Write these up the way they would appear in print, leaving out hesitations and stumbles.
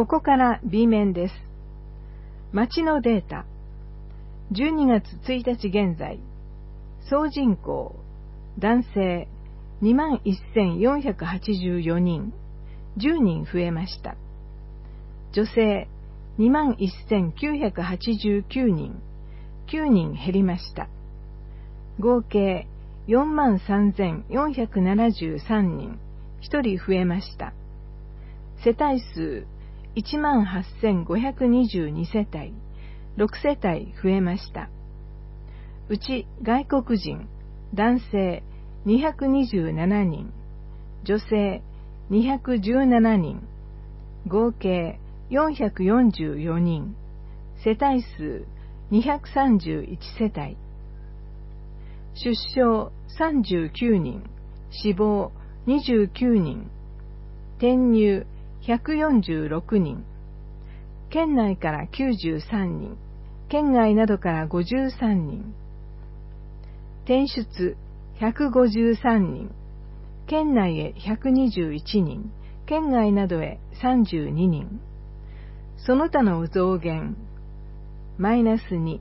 ここから B 面です。町のデータ。12月1日現在、総人口、男性 21,484 人、10人増えました。女性 21,989 人、9人減りました。合計 43,473 人、1人増えました。世帯数 18,522 世帯、6世帯増えました。うち外国人、男性227人、女性217人、合計444人、世帯数231世帯。出生39人、死亡29人、転入146人、県内から93人、県外などから53人、転出153人、県内へ121人、県外などへ32人、その他の増減、マイナス2。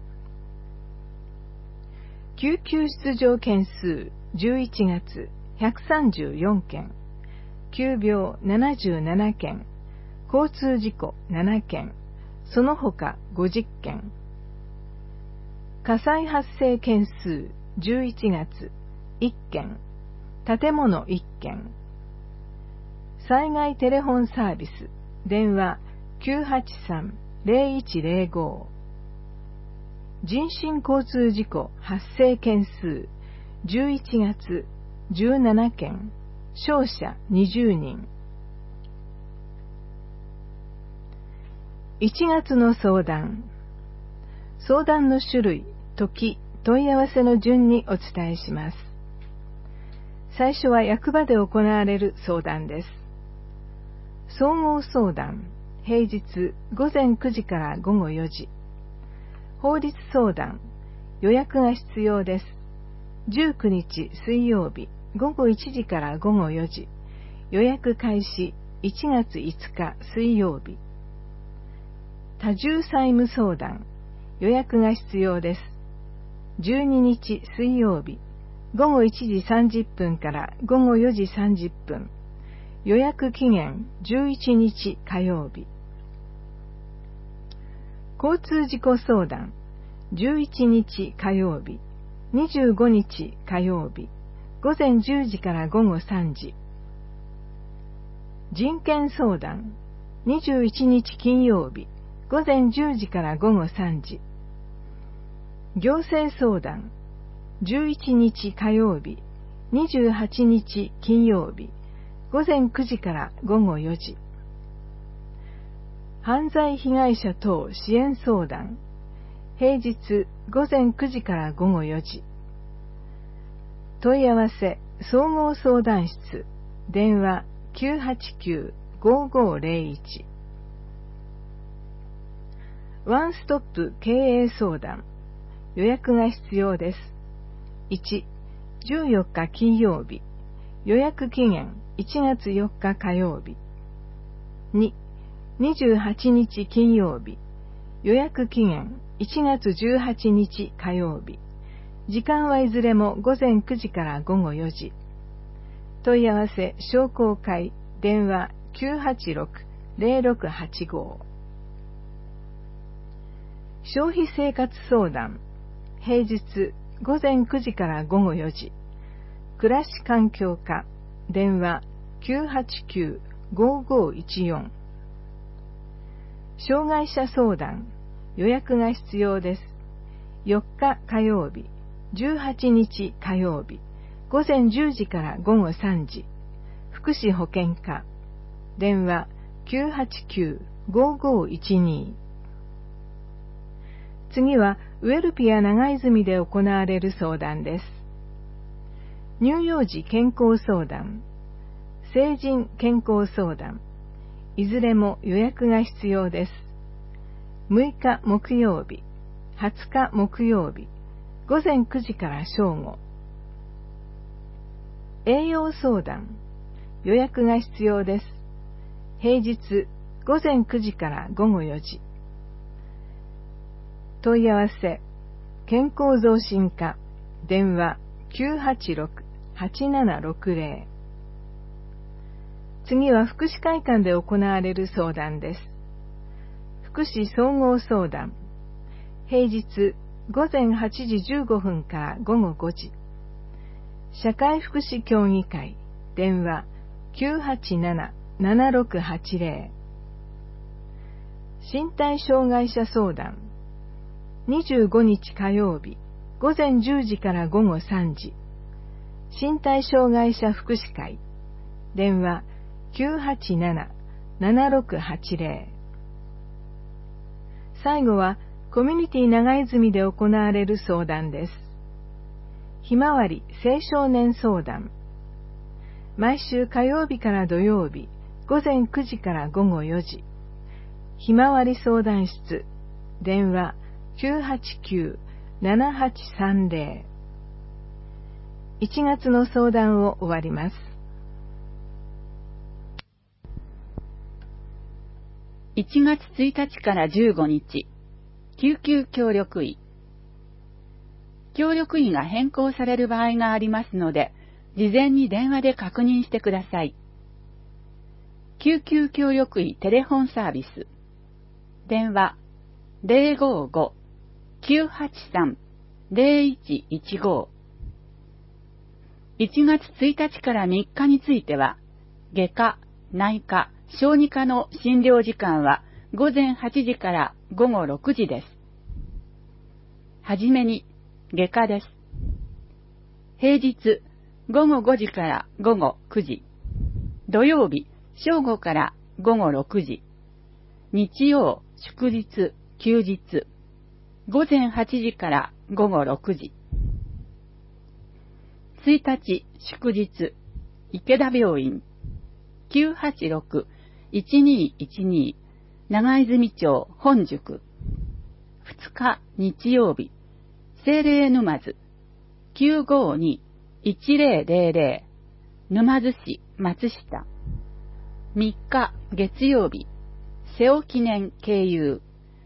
救急出場件数11月134件、急病77件、交通事故7件、その他50件。火災発生件数11月1件、建物1件。災害テレフォンサービス、電話 983-0105。人身交通事故発生件数11月17件、傷者20人。1月の相談。相談の種類、時、問い合わせの順にお伝えします。最初は役場で行われる相談です。総合相談、平日午前9時から午後4時。法律相談、予約が必要です。19日水曜日午後1時から午後4時。予約開始1月5日水曜日。多重債務相談、予約が必要です。12日水曜日午後1時30分から午後4時30分。予約期限11日火曜日。交通事故相談、11日火曜日、25日火曜日、午前10時から午後3時。人権相談、21日金曜日、午前10時から午後3時。行政相談、11日火曜日、28日金曜日、午前9時から午後4時。犯罪被害者等支援相談、平日午前9時から午後4時。問い合わせ総合相談室、電話 989-5501。ワンストップ経営相談、予約が必要です。1、14日金曜日、予約期限1月4日火曜日。2、28日金曜日、予約期限1月18日火曜日。時間はいずれも午前9時から午後4時。問い合わせ商工会、電話 986-0685。消費生活相談、平日午前9時から午後4時。暮らし環境課、電話 989-5514。障害者相談、予約が必要です。4日火曜日、18日火曜日、午前10時から午後3時。福祉保健課、電話 989-5512。次はウェルピア長泉で行われる相談です。乳幼児健康相談、成人健康相談、いずれも予約が必要です。6日木曜日、20日木曜日、午前9時から正午。栄養相談、予約が必要です。平日午前9時から午後4時。問い合わせ、健康増進課、電話 986-8760。次は福祉会館で行われる相談です。福祉総合相談。平日午前8時15分から午後5時。社会福祉協議会、電話 987-7680。身体障害者相談。25日火曜日、午前10時から午後3時。身体障害者福祉会、電話 987-7680。最後は、コミュニティ長泉で行われる相談です。ひまわり青少年相談。毎週火曜日から土曜日、午前9時から午後4時。ひまわり相談室、電話 989-7830。1月の相談を終わります。 1月1日から15日、救急協力医。協力医が変更される場合がありますので、事前に電話で確認してください。救急協力医テレフォンサービス。電話 055-983-0115。1月1日から3日については、外科、内科、小児科の診療時間は午前8時から午後6時です。はじめに、外科です。平日、午後5時から午後9時。土曜日、正午から午後6時。日曜、祝日、休日。午前8時から午後6時。1日、祝日、池田病院。986-1212長泉町本宿。2日日曜日、聖霊沼津 952-1000 沼津市松下。3日月曜日、瀬尾記念経由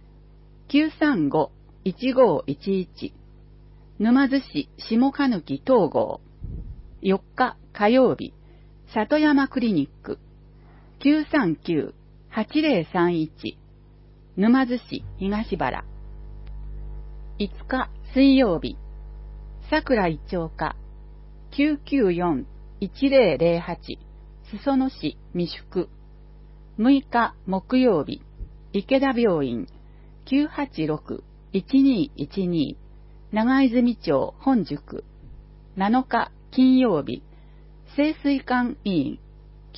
935-1511 沼津市下鹿貫東郷。4日火曜日、里山クリニック 939-8031 沼津市東原。5日水曜日、桜井町課 994-1008 裾野市未宿。6日木曜日、池田病院 986-1212 長泉町本宿。7日金曜日、清水館医院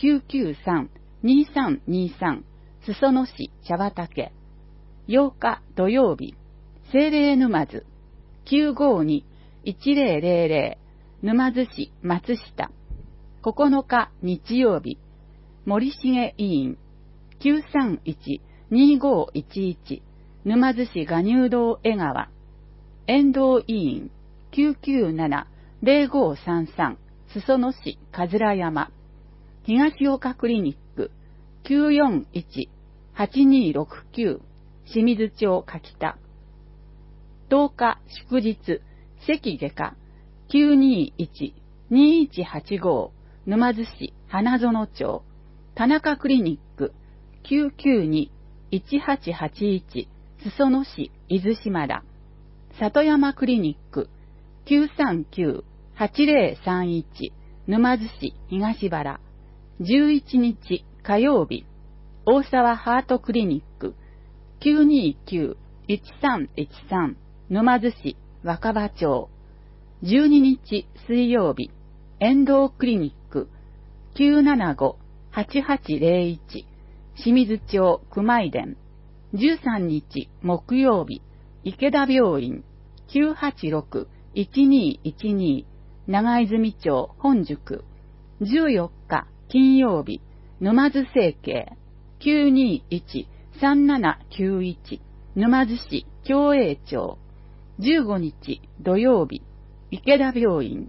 993-2323 裾野市茶畑。8日土曜日、聖霊沼津 952-1000 沼津市松下。9日日曜日、森重医院 931-2511 沼津市賀入道江川。遠藤医院 997-0533 裾野市桂山。東岡クリニック 941-8269 清水町柿田。10日祝日、関外科 921-2185 沼津市花園町。田中クリニック 992-1881 裾野市伊豆島田。里山クリニック 939-8031 沼津市東原。11日火曜日、大沢ハートクリニック 929-1313 沼津市若葉町。12日水曜日、遠藤クリニック 975-8801 清水町熊井田。13日木曜日、池田病院 986-1212 長泉町本宿。14日金曜日、沼津整形 921-3791 沼津市共栄町。15日土曜日、池田病院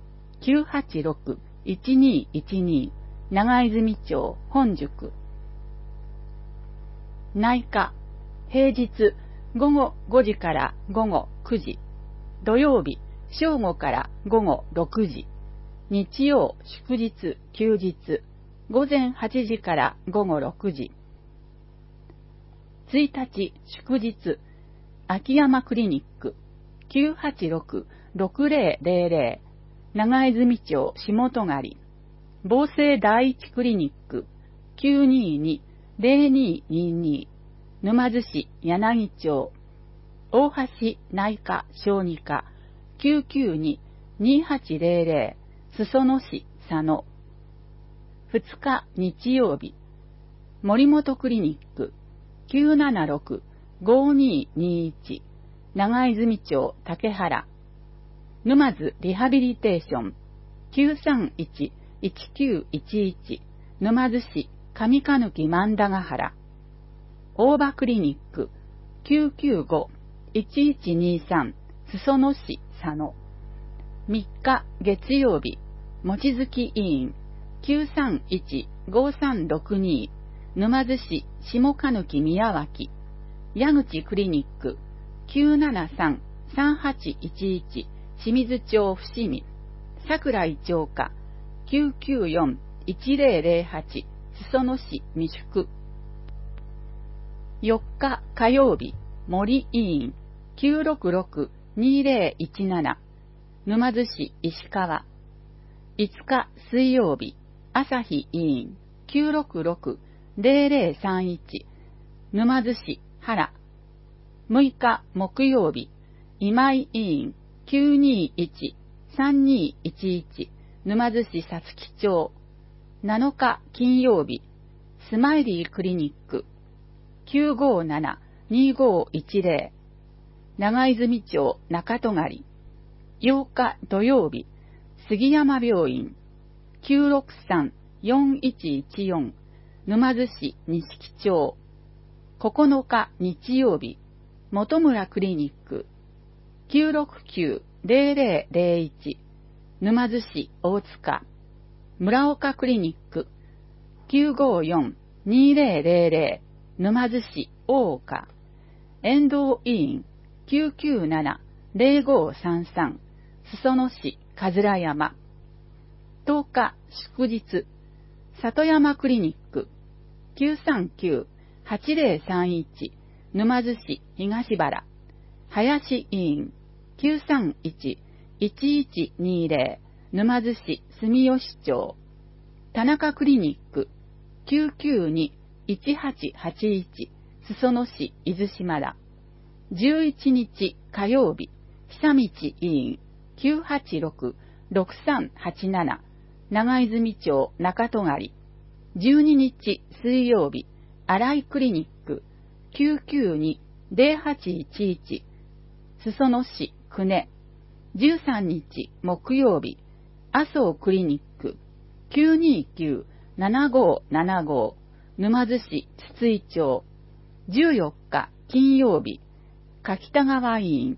986-1212 長泉町本宿。 内科、平日午後5時から午後9時、土曜日正午から午後6時、日曜祝日休日午前8時から午後6時。1日祝日、秋山クリニック 986-6000 長泉町下戸狩、防政第一クリニック 922-0222 沼津市柳町、大橋内科小児科 992-2800 裾野市佐野。2日日曜日、森本クリニック 976-5221 長泉町竹原、沼津リハビリテーション 931-1911 沼津市上鹿貫万田ヶ原、大場クリニック 995-1123 裾野市佐野。3日月曜日、望月医院 931-5362 沼津市下鹿貫宮脇、矢口クリニック 973-3811 清水町伏見、桜井町科 994-1008 裾野市未宿。4日火曜日、森医院 966-2017 沼津市石川。5日水曜日、朝日医院 966-0031 沼津市原。6日木曜日、今井医院 921-3211 沼津市皐月町。7日金曜日、スマイリークリニック 957-2510 長泉町中戸狩。8日土曜日、杉山病院 963-4114 沼津市錦町。9日日曜日、本村クリニック 969-0001 沼津市大塚。村岡クリニック 954-2000 沼津市大岡。遠藤医院 997-0533 裾野市桂山。10日祝日、里山クリニック 939-8031 沼津市東原。林医院 931-1120 沼津市住吉町。田中クリニック 992-1881 裾野市伊豆島田。11日火曜日、久道医院 986-6387 長泉町中戸狩。12日水曜日、新井クリニック 992-0811 裾野市久根。13日木曜日、麻生クリニック 929-7575 沼津市筒井町。14日金曜日、柿田川医院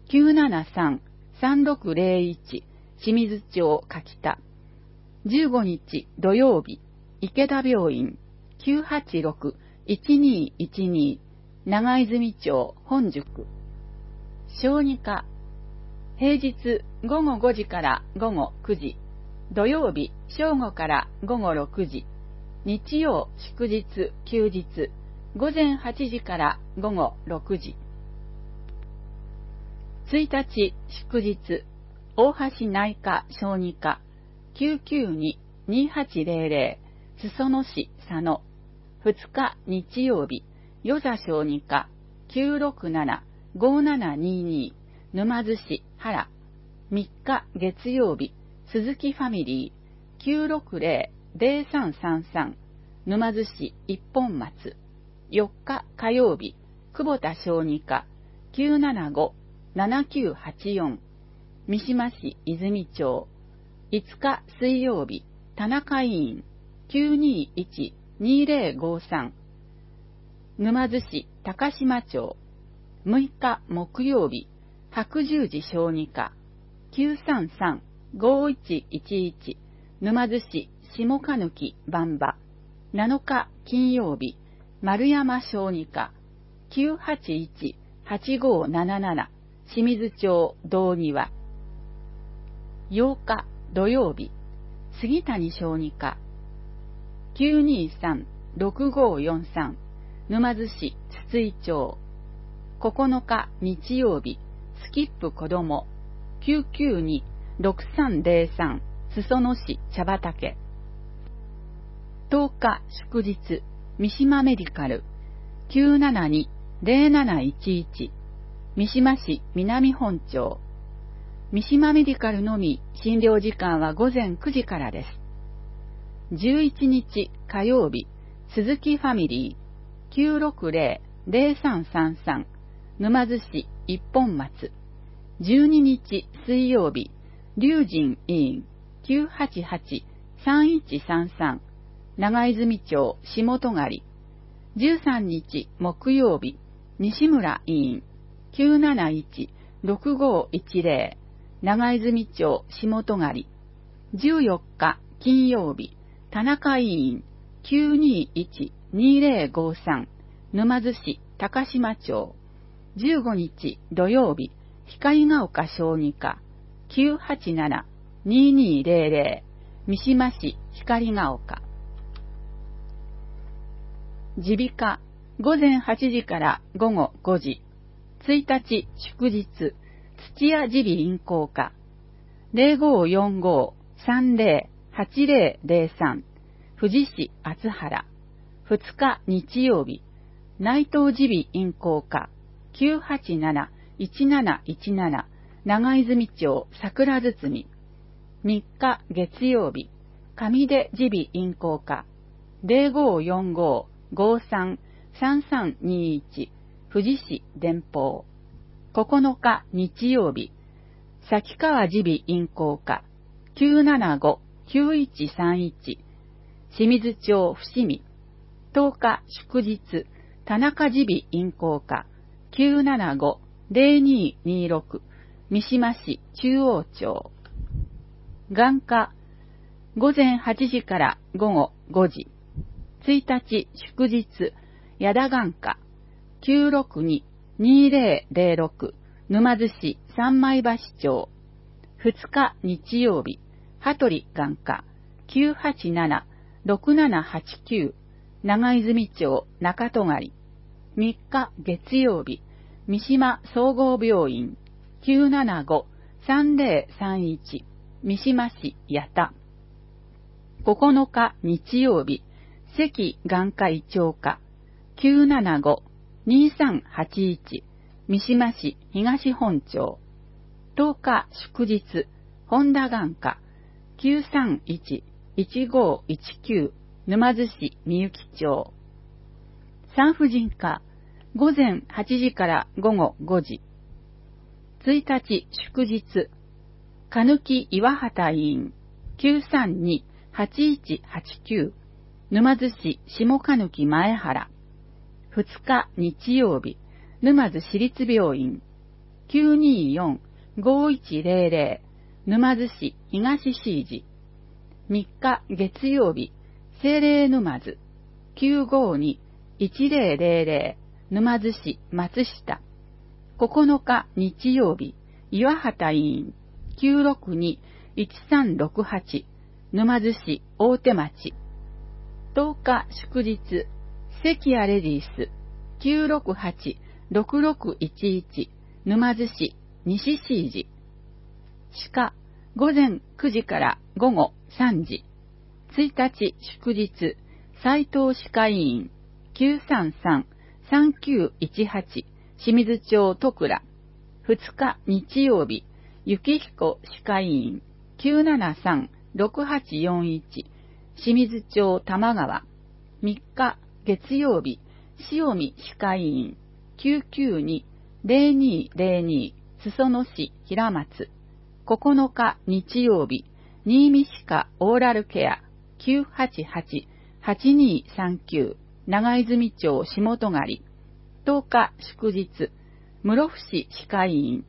973-3601 清水町柿田。15日土曜日、池田病院 986-1212 長泉町本宿。小児科、平日午後5時から午後9時、土曜日正午から午後6時、日曜祝日休日午前8時から午後6時。1日祝日、大橋内科小児科 992-2800 裾野市佐野。2日日曜日、与座小児科 967-5722 沼津市原。3日月曜日、鈴木ファミリー 960-0333 沼津市一本松。4日火曜日、久保田小児科 975-7984 三島市泉町。5日水曜日、田中医院 921-2053 沼津市高島町。6日木曜日、白十字小児科 933-5111 沼津市下鹿貫馬場。7日金曜日、 丸山小児科 981-8577 清水町道庭。8日土曜日、杉谷小児科 923-6543 沼津市筒井町。9日日曜日、スキップ子ども 992-6303 裾野市茶畑。10日祝日、三島メディカル 972-0711 三島市南本町。三島メディカルのみ診療時間は午前9時からです。11日火曜日、鈴木ファミリー 960-0333 沼津市一本松。12日水曜日、龍神医院 988-3133 長泉町下戸狩。13日木曜日、西村医院 971-6510 長泉町下戸狩。14日金曜日、田中医院 921-2053 沼津市高島町。15日土曜日、光が丘小児科 987-2200 三島市光が丘。耳鼻科午前8時から午後5時。1日祝日、土屋耳鼻咽喉科 0545-308003 富士市厚原。2日日曜日、内藤耳鼻咽喉科 987-1717 長泉町桜堤。3日月曜日、上出耳鼻咽喉科 0545-533321 富士市電報。9日日曜日、崎川耳鼻咽喉科 975-9131 清水町伏見。10日祝日、田中耳鼻咽喉科 975-0226 三島市中央町。眼科午前8時から午後5時。1日祝日、矢田眼科 962-2006 沼津市三枚橋町。2日日曜日、羽鳥眼科 987-6789 長泉町中戸狩。3日月曜日、三島総合病院 975-3031 三島市八田。9日日曜日、関眼科医長科 975-2381 三島市東本町。10日祝日、本田眼科 931-1519 沼津市みゆき町。産婦人科午前8時から午後5時。1日祝日、鹿木岩畑医院 932-8189 沼津市下鹿木前原。2日日曜日、沼津市立病院 924-5100 沼津市東市寺。3日月曜日、聖霊沼津 952-1000 沼津市松下。9日日曜日、岩畑医院 962-1368 沼津市大手町。10日祝日、関谷レディース 968-6611 沼津市西市寺。歯科午前9時から午後3時。1日祝日、斉藤歯科医院 933-3918 清水町戸倉。2日日曜日、幸彦歯科医院 973-6841 清水町玉川。3日月曜日、塩見歯科医院 992-0202 裾野市平松。9日日曜日、新見歯科オーラルケア 988-8239 長泉町下戸狩。10日祝日、室伏歯科医院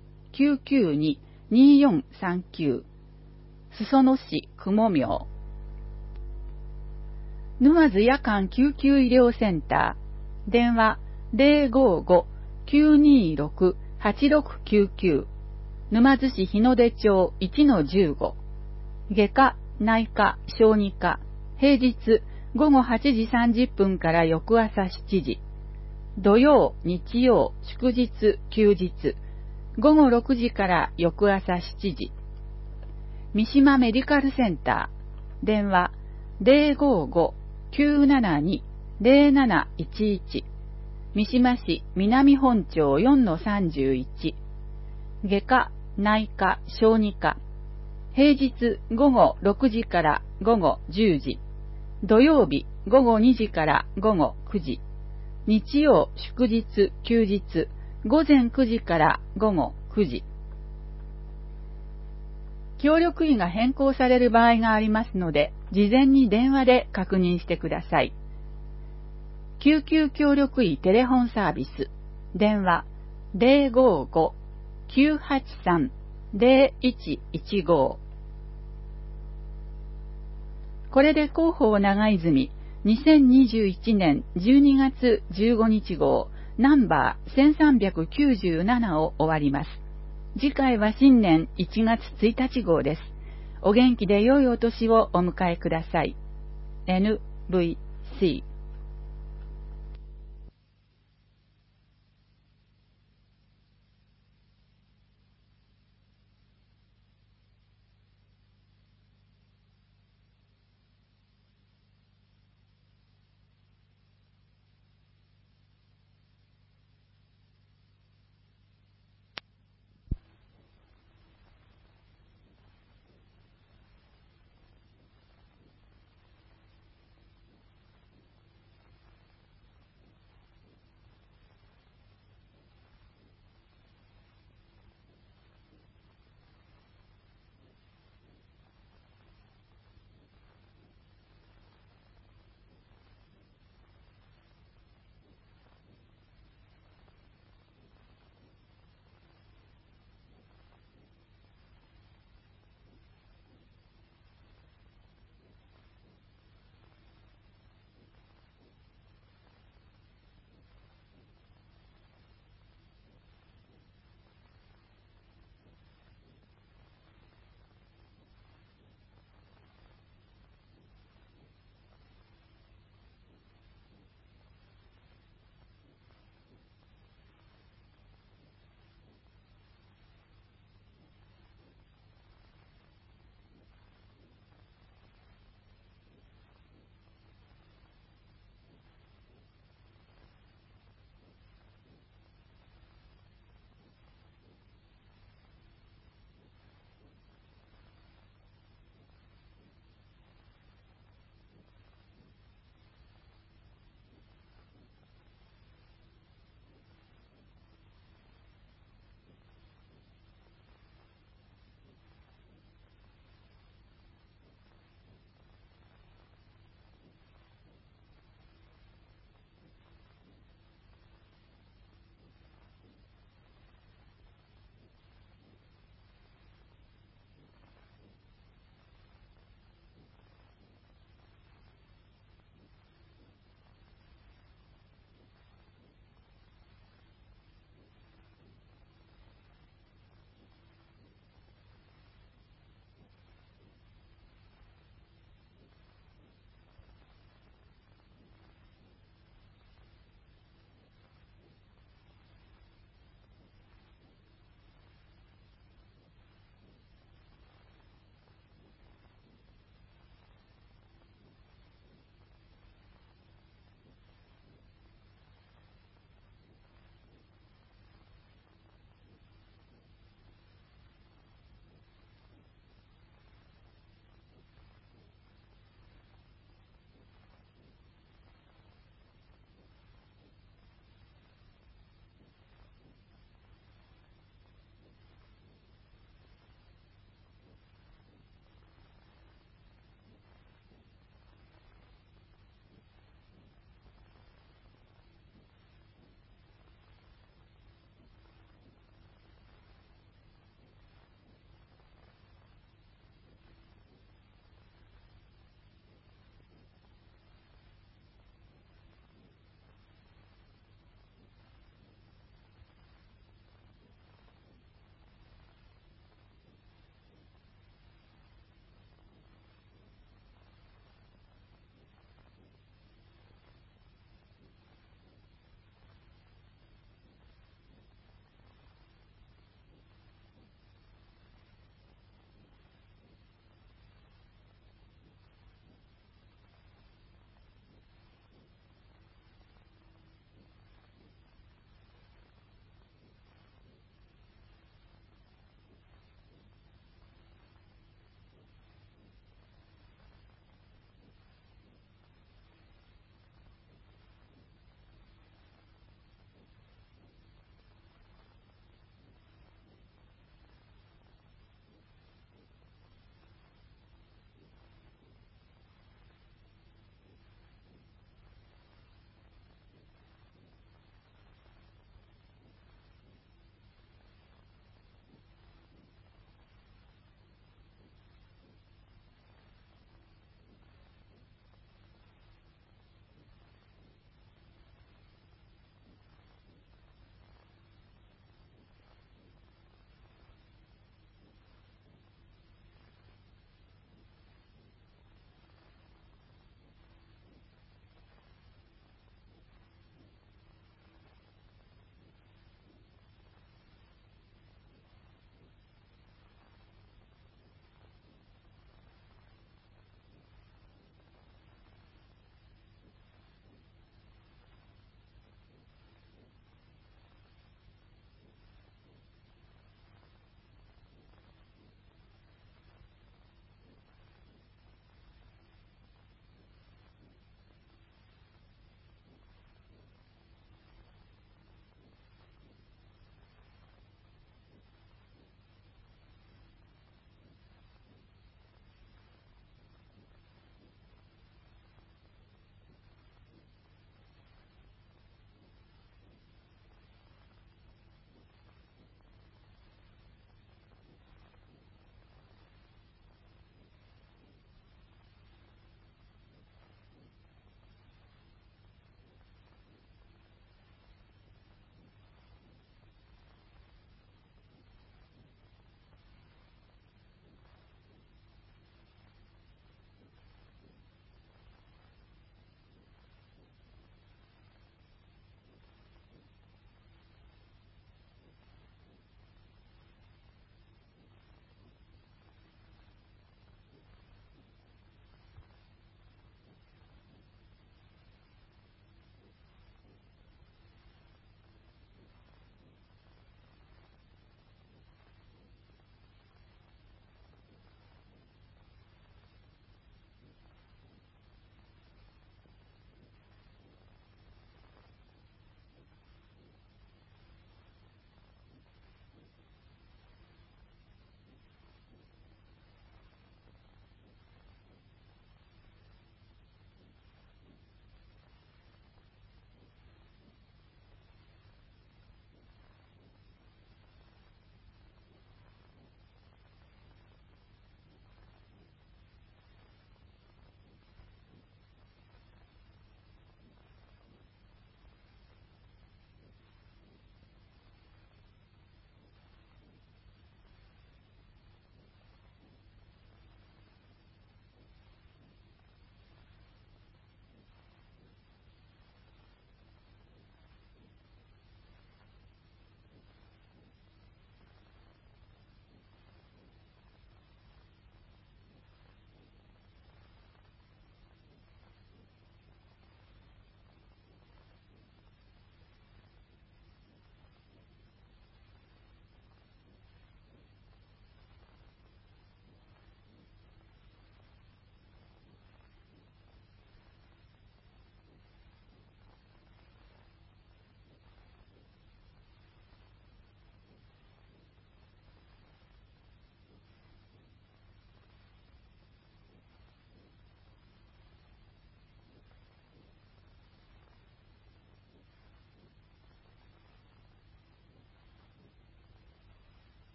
992-2439 裾野市雲明。沼津夜間救急医療センタ電話055-926-8699、沼津市日の出町 1-15、外科、内科、小児科、平日午後8時30分から翌朝7時、土曜、日曜、祝日、休日、午後6時から翌朝7時。三島メディカルセンター、電話055-972-0711、三島市南本町 4-31、外科、内科、小児科、平日午後6時から午後10時、土曜日午後2時から午後9時、日曜、祝日、休日、午前9時から午後9時。協力医が変更される場合がありますので、事前に電話で確認してください。救急協力医テレホンサービス、電話055-983-0115。これで広報長泉2021年12月15日号ナンバー1397を終わります。次回は新年1月1日号です。お元気で良いお年をお迎えください。NVC